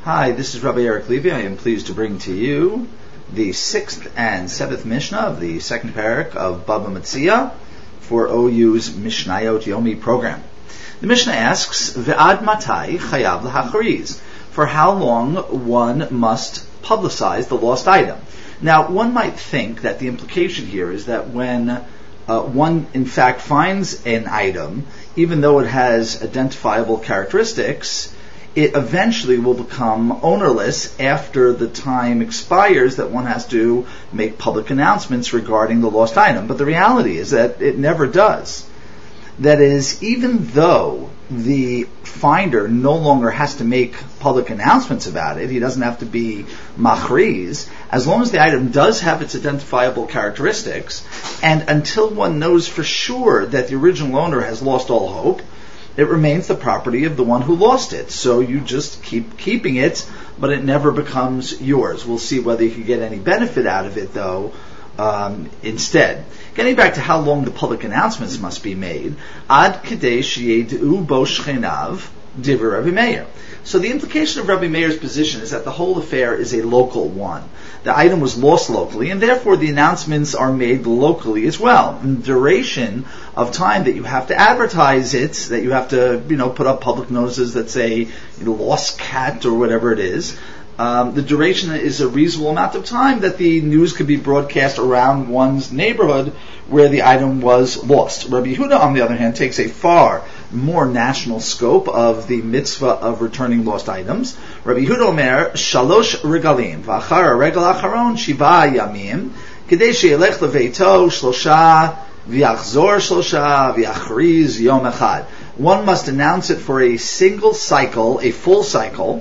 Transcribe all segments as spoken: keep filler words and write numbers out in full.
Hi, this is Rabbi Eric Levy. I am pleased to bring to you the sixth and seventh Mishnah of the second parak of Baba Metzia for O U's Mishnayot Yomi program. The Mishnah asks, Ve'ad matai chayav l'hachariz? For how long one must publicize the lost item? Now, one might think that the implication here is that when uh, one in fact finds an item, even though it has identifiable characteristics, it eventually will become ownerless after the time expires that one has to make public announcements regarding the lost item. But the reality is that it never does. That is, even though the finder no longer has to make public announcements about it, he doesn't have to be machriz, as long as the item does have its identifiable characteristics, and until one knows for sure that the original owner has lost all hope, it remains the property of the one who lost it. So you just keep keeping it, but it never becomes yours. We'll see whether you can get any benefit out of it, though, um, instead. Getting back to how long the public announcements must be made, ad kedei sheyedu bo shchenav divrei Rabbi Meir. So the implication of Rabbi Meir's position is that the whole affair is a local one. The item was lost locally, and therefore the announcements are made locally as well. And the duration of time that you have to advertise it, that you have to, you know, put up public notices that say, you know, lost cat or whatever it is, um, the duration is a reasonable amount of time that the news could be broadcast around one's neighborhood where the item was lost. Rabbi Yehuda, on the other hand, takes a far more national scope of the mitzvah of returning lost items. Rabbi Yehuda Omer, shalosh regalim, v'achar regal acharon shiva yamim, kedei sheyelech leveito shlosha v'yachzor shlosha v'yachriz yom echad. One must announce it for a single cycle, a full cycle,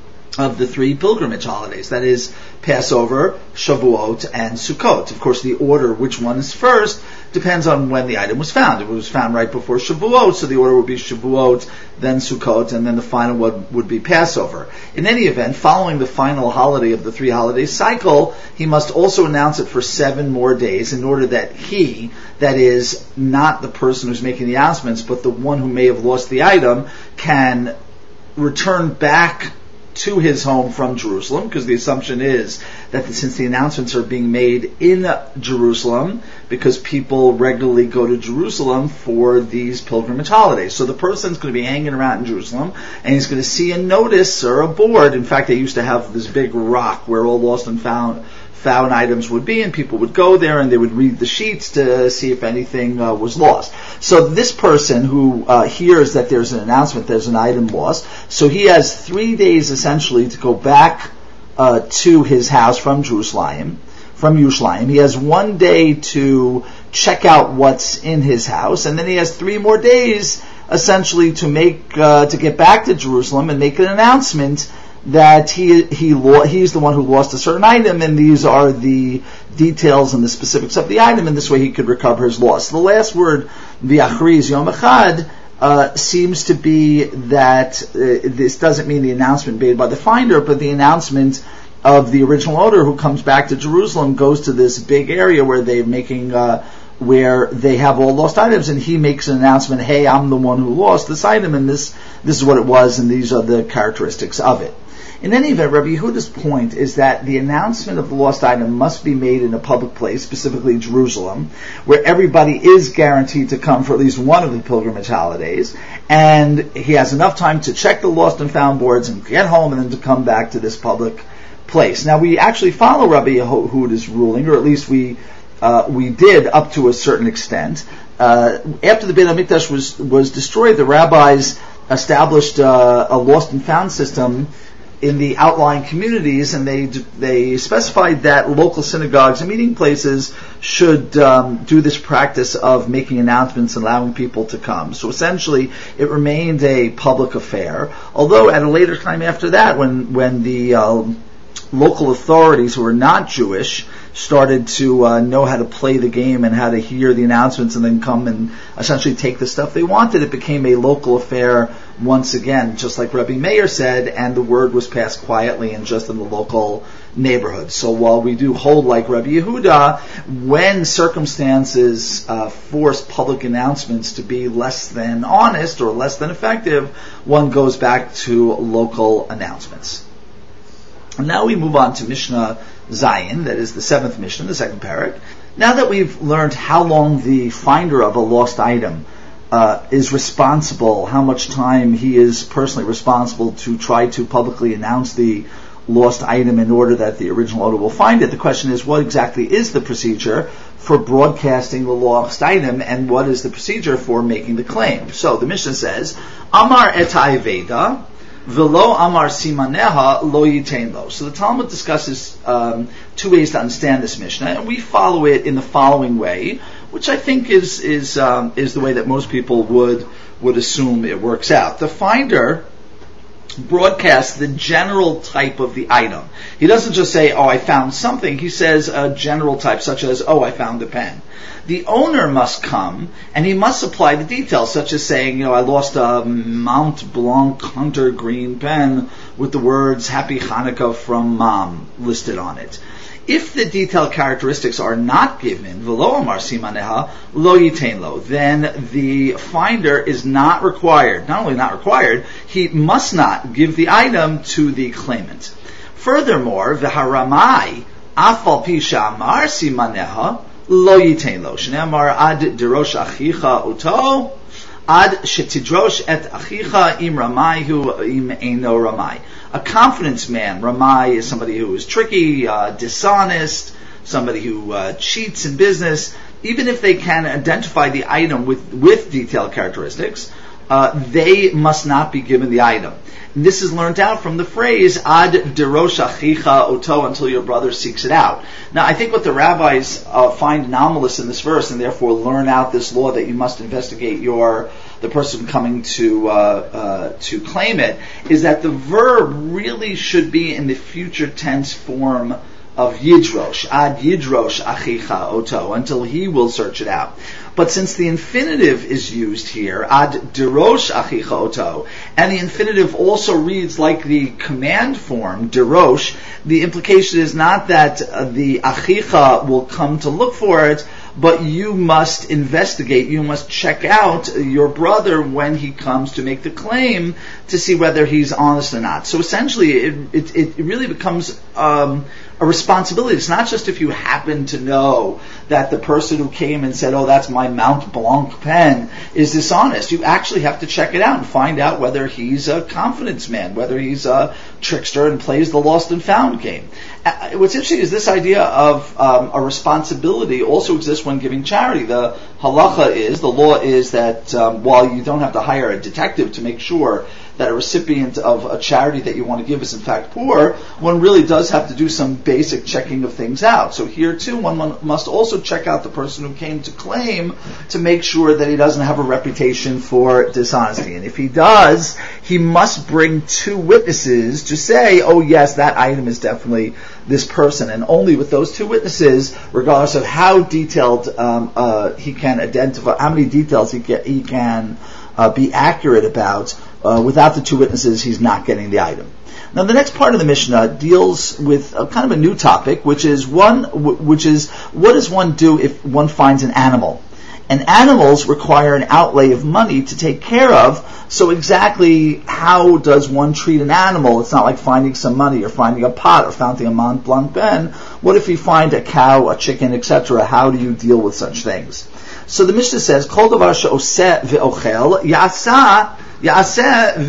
of the three pilgrimage holidays. That is Passover, Shavuot, and Sukkot. Of course, the order, which one is first, depends on when the item was found. If it was found right before Shavuot, so the order would be Shavuot, then Sukkot, and then the final one would be Passover. In any event, following the final holiday of the three holiday cycle, he must also announce it for seven more days in order that he, that is, not the person who's making the announcements, but the one who may have lost the item, can return back to his home from Jerusalem, because the assumption is that since the announcements are being made in Jerusalem, because people regularly go to Jerusalem for these pilgrimage holidays. So the person's going to be hanging around in Jerusalem, and he's going to see a notice or a board. In fact, they used to have this big rock where all lost and found found items would be, and people would go there and they would read the sheets to see if anything uh, was lost. So this person who uh, hears that there's an announcement, there's an item lost, so he has three days essentially to go back uh, to his house from Jerusalem, from Yerushalayim. He has one day to check out what's in his house, and then he has three more days essentially to make uh, to get back to Jerusalem and make an announcement that he he lo- he's the one who lost a certain item, and these are the details and the specifics of the item, and this way he could recover his loss. The last word, v'yachriz yom echad, uh, seems to be that uh, this doesn't mean the announcement made by the finder, but the announcement of the original owner who comes back to Jerusalem, goes to this big area where they're making uh, where they have all lost items, and he makes an announcement, hey, I'm the one who lost this item, and this this is what it was, and these are the characteristics of it. In any event, Rabbi Yehuda's point is that the announcement of the lost item must be made in a public place, specifically Jerusalem, where everybody is guaranteed to come for at least one of the pilgrimage holidays, and he has enough time to check the lost and found boards and get home and then to come back to this public place. Now, we actually follow Rabbi Yehuda's ruling, or at least we uh, we did up to a certain extent. Uh, after the Beit HaMikdash was, was destroyed, the rabbis established uh, a lost and found system in the outlying communities, and they they specified that local synagogues and meeting places should um, do this practice of making announcements and allowing people to come. So essentially, it remained a public affair. Although at a later time after that, when when the uh, local authorities who were not Jewish started to uh, know how to play the game and how to hear the announcements and then come and essentially take the stuff they wanted, it became a local affair once again, just like Rabbi Meir said, and the word was passed quietly and just in the local neighborhood. So while we do hold like Rabbi Yehuda, when circumstances uh, force public announcements to be less than honest or less than effective, one goes back to local announcements. And now we move on to Mishnah Zayin, that is the seventh Mishnah, the second parak. Now that we've learned how long the finder of a lost item uh, is responsible, how much time he is personally responsible to try to publicly announce the lost item in order that the original owner will find it, the question is, what exactly is the procedure for broadcasting the lost item, and what is the procedure for making the claim? So the Mishnah says, Amar etai veda, velo amar simaneha lo yitain lo. So the Talmud discusses um, two ways to understand this Mishnah, and we follow it in the following way, which I think is is um, is the way that most people would would assume it works out. The finder broadcasts the general type of the item. He doesn't just say, oh, I found something. He says a general type, such as, oh, I found a pen. The owner must come, and he must supply the details, such as saying, you know, I lost a Mount Blanc Hunter green pen with the words Happy Hanukkah from Mom listed on it. If the detailed characteristics are not given, v'lo amar simaneha lo yitain lo, then the finder is not required, not only not required, he must not give the item to the claimant. Furthermore, v'haramai afal pi sha'amar simaneha lo yitain lo, shne'amar ad dirosh achicha uto, ad shetidrosh et achicha im ramai hu im eino ramai. A confidence man, Ramai, is somebody who is tricky, uh, dishonest, somebody who uh, cheats in business. Even if they can identify the item with, with detailed characteristics, uh, they must not be given the item. And this is learned out from the phrase, ad dirosh achicha oto, until your brother seeks it out. Now, I think what the rabbis uh, find anomalous in this verse, and therefore learn out this law that you must investigate your the person coming to uh, uh, to claim it, is that the verb really should be in the future tense form of yidrosh, ad yidrosh achicha oto, until he will search it out. But since the infinitive is used here, ad dirosh achicha oto, and the infinitive also reads like the command form, dirosh, the implication is not that uh, the achicha will come to look for it, but you must investigate, you must check out your brother when he comes to make the claim to see whether he's honest or not. So essentially, it it, it really becomes um, a responsibility. It's not just if you happen to know that the person who came and said, oh, that's my Mount Blanc pen, is dishonest. You actually have to check it out and find out whether he's a confidence man, whether he's a trickster and plays the lost and found game. Uh, what's interesting is this idea of um, a responsibility also exists when giving charity. The halacha is, the law is that um, while you don't have to hire a detective to make sure that a recipient of a charity that you want to give is in fact poor, one really does have to do some basic checking of things out. So here too, one must also check out the person who came to claim to make sure that he doesn't have a reputation for dishonesty. And if he does, he must bring two witnesses to say, oh yes, that item is definitely this person. And only with those two witnesses, regardless of how detailed um, uh, he can identify, how many details he, get, he can uh, be accurate about, Uh, without the two witnesses, he's not getting the item. Now, the next part of the Mishnah deals with a kind of a new topic, which is one, w- which is what does one do if one finds an animal? And animals require an outlay of money to take care of. So exactly how does one treat an animal? It's not like finding some money or finding a pot or finding a Mont Blanc pen. What if you find a cow, a chicken, et cetera? How do you deal with such things? So the Mishnah says, "Kol davar she'oseh ve'ochel ya'asa ya'aseh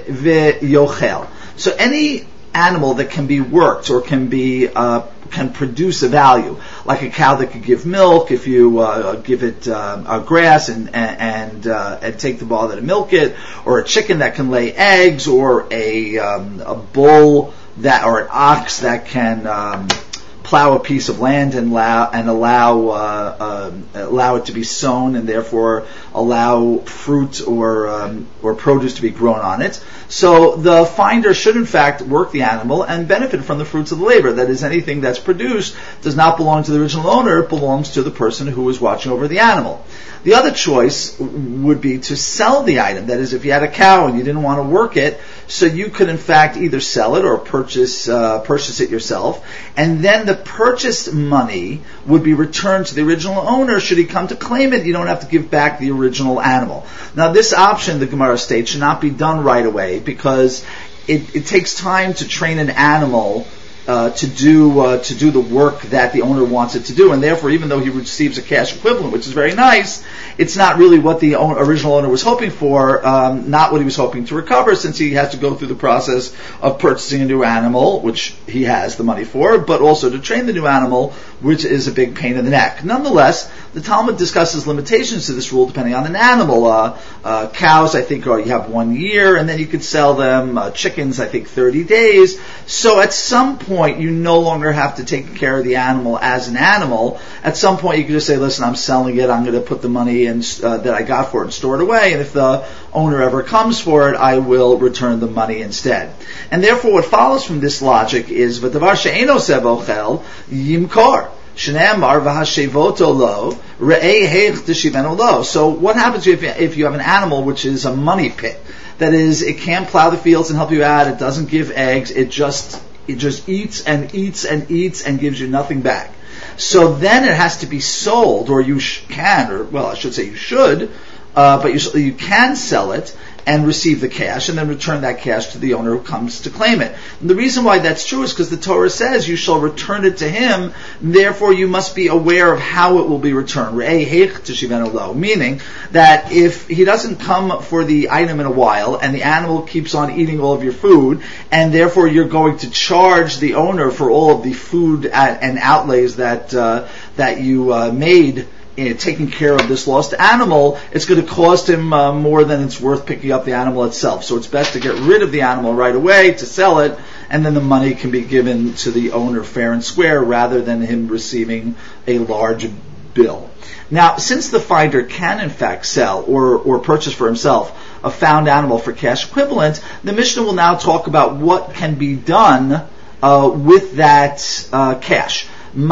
ve'yochel." So any animal that can be worked or can be uh, can produce a value, like a cow that could give milk if you uh, give it uh, a grass and and uh, and take the ball that milk it, or a chicken that can lay eggs, or a um, a bull that or an ox that can um, plow a piece of land and allow and allow uh, uh, allow it to be sown and therefore allow fruit or um, or produce to be grown on it. So the finder should in fact work the animal and benefit from the fruits of the labor. That is, anything that's produced does not belong to the original owner, it belongs to the person who is watching over the animal. The other choice would be to sell the item. That is, if you had a cow and you didn't want to work it, so you could in fact either sell it or purchase uh, purchase it yourself, and then the purchased money would be returned to the original owner should he come to claim it. You don't have to give back the original animal. Now this option, the Gemara states, should not be done right away because it, it takes time to train an animal uh, to do uh, to do the work that the owner wants it to do, and therefore, even though he receives a cash equivalent, which is very nice, it's not really what the own, original owner was hoping for, um, not what he was hoping to recover, since he has to go through the process of purchasing a new animal, which he has the money for, but also to train the new animal, which is a big pain in the neck. Nonetheless, the Talmud discusses limitations to this rule depending on an animal. Uh, uh, cows, I think, are, you have one year, and then you could sell them. Uh, chickens, I think, thirty days. So at some point, you no longer have to take care of the animal as an animal. At some point, you can just say, listen, I'm selling it, I'm going to put the money in, uh, that I got for it and store it away, and if the owner ever comes for it, I will return the money instead. And therefore, what follows from this logic is, v'davar she'eno sev ochel yimkor. Shneamar v'hashevoto lo re'ei heich d'shiveno lo. So what happens if if you have an animal which is a money pit? That is, it can't plow the fields and help you out. It doesn't give eggs. It just it just eats and eats and eats and gives you nothing back. So then it has to be sold, or you sh- can, or well, I should say you should, uh, but you you can sell it and receive the cash, and then return that cash to the owner who comes to claim it. And the reason why that's true is because the Torah says you shall return it to him, therefore you must be aware of how it will be returned. Meaning that if he doesn't come for the item in a while, and the animal keeps on eating all of your food, and therefore you're going to charge the owner for all of the food and outlays that uh, that you uh, made in taking care of this lost animal, it's going to cost him uh, more than it's worth picking up the animal itself. So it's best to get rid of the animal right away, to sell it, and then the money can be given to the owner fair and square, rather than him receiving a large bill. Now, since the finder can in fact sell or, or purchase for himself a found animal for cash equivalent, the Mishnah will now talk about what can be done uh, with that uh, cash.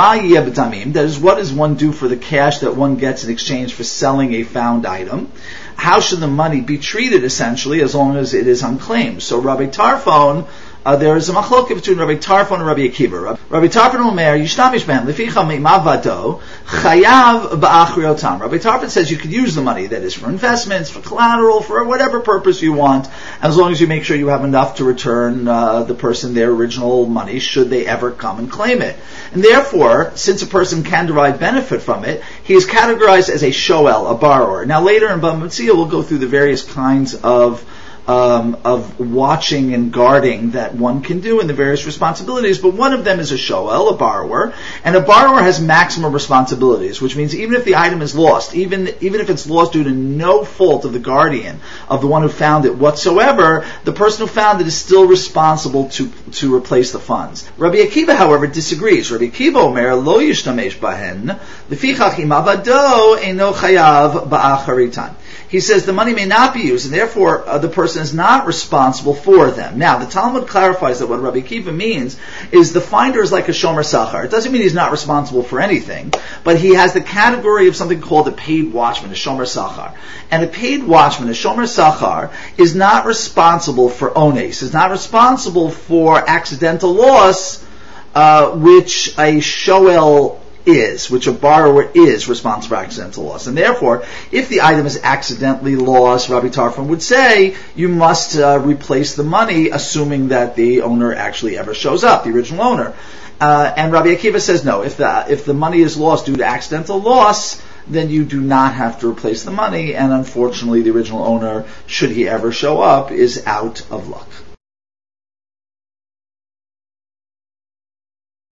That is, what does one do for the cash that one gets in exchange for selling a found item? How should the money be treated, essentially, as long as it is unclaimed? So Rabbi Tarfon, uh, there is a machloket between Rabbi Tarfon and Rabbi Akiva. Rabbi Tarfon Omer, Yishtamish ben, Leficha Mimavado, Chayav Ba'achriotam. Rabbi Tarfon says you could use the money, that is for investments, for collateral, for whatever purpose you want, as long as you make sure you have enough to return uh, the person their original money, should they ever come and claim it. And therefore, since a person can derive benefit from it, he is categorized as a shoel, a borrower. Now later in Bava Metzia, we'll go through the various kinds of Um, of watching and guarding that one can do, and the various responsibilities, but one of them is a shoel, a borrower, and a borrower has maximum responsibilities, which means even if the item is lost, even even if it's lost due to no fault of the guardian, of the one who found it whatsoever, the person who found it is still responsible to to replace the funds. Rabbi Akiva, however, disagrees. Rabbi Akiva omer lo yishtamesh bahen lefichach im avado eino chayav ba'acharitan. He says the money may not be used, and therefore uh, the person is not responsible for them. Now, the Talmud clarifies that what Rabbi Akiva means is the finder is like a shomer sachar. It doesn't mean he's not responsible for anything, but he has the category of something called a paid watchman, a shomer sachar. And a paid watchman, a shomer sachar, is not responsible for ones, is not responsible for accidental loss, uh, which a shoel is, which a borrower is responsible for accidental loss. And therefore, if the item is accidentally lost, Rabbi Tarfon would say, you must uh, replace the money, assuming that the owner actually ever shows up, the original owner. Uh, and Rabbi Akiva says, no, if the, if the money is lost due to accidental loss, then you do not have to replace the money, and unfortunately the original owner, should he ever show up, is out of luck.